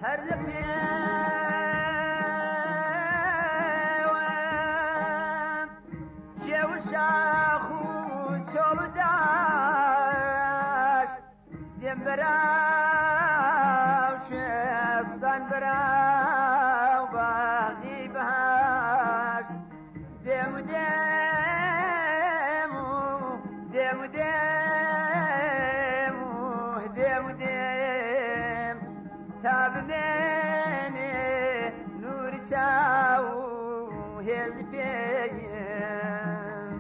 هەر لە پێوە شاخ و چۆڵ داش دێم بەراو کوێستان بەراو باغی بەهاشت دێم و دێم و دێم و دێم و دێم و دێم تا بمێنێ نوری چاو و هێزی پێیم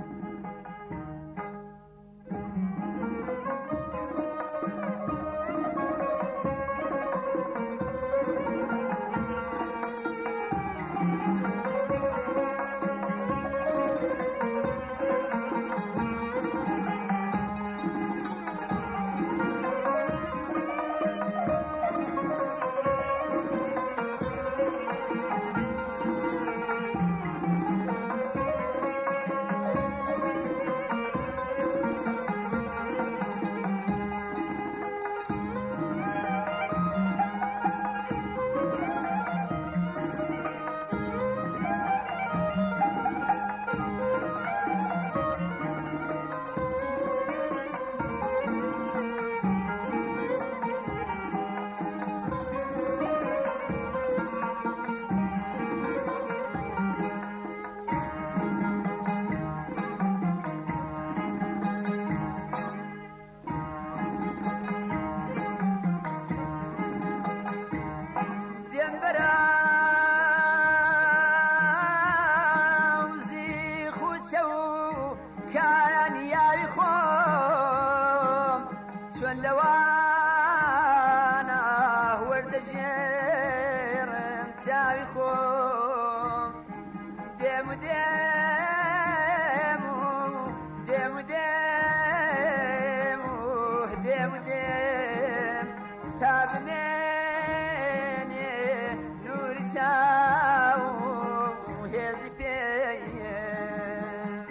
چۆن لەوانە وەردەژێڕم چاوی خۆم دێم و دێم و دێم و دێم و دێم و دێم تا بمێنێ نوری چاو و هێزی پێیم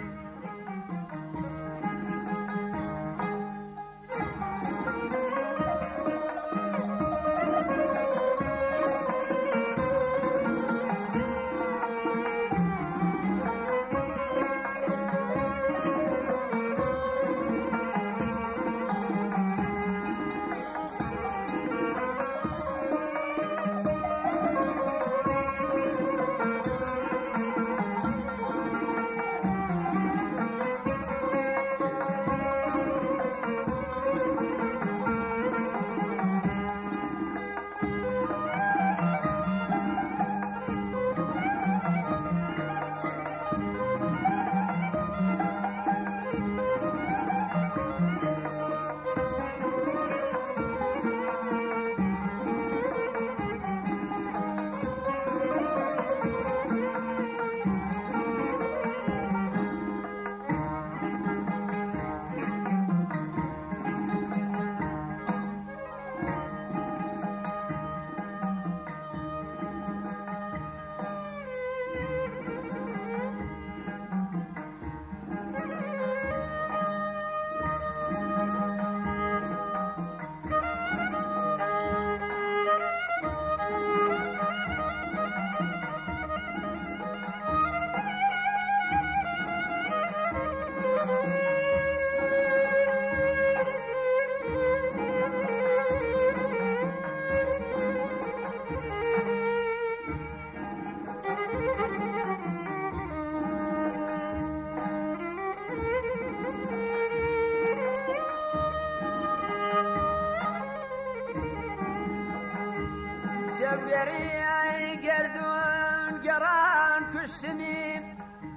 شوگری گردون گران کشتمی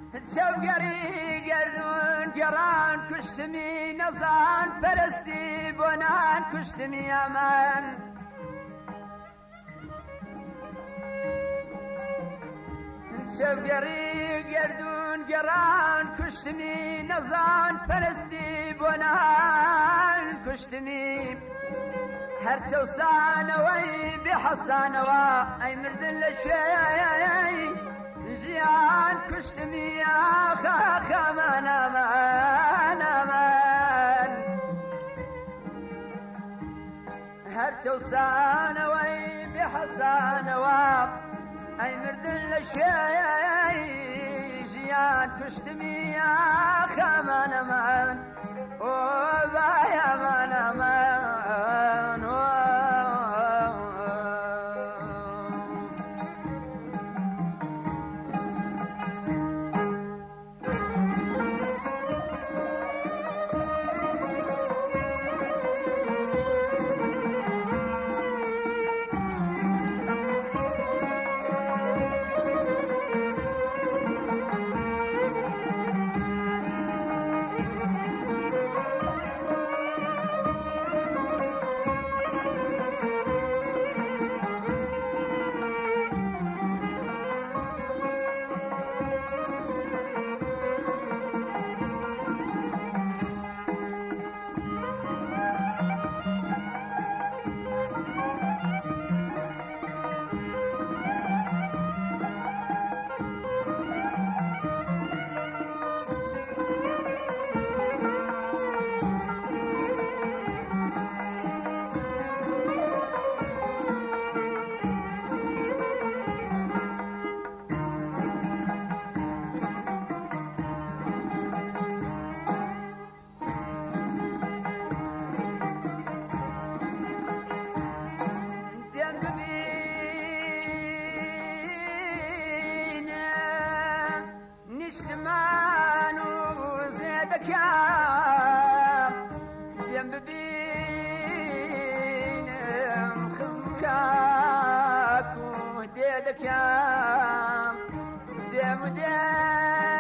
شوگری گردون گران کشتمی نزان پرستی بنان کشتمی امان شوگری گردون گران کشتمی نزان پرستی بنان کشتمی هر سوسانوي بحسانوا اي مردن لشي جيان كشتمي يا خاخ من امان هر سوسانوي بحسانوا زانوا أي مردن لشي جيان تشتمي يا خمان مان وبايا من مان ديم ببينم خزمكاكو ديدك يا ديم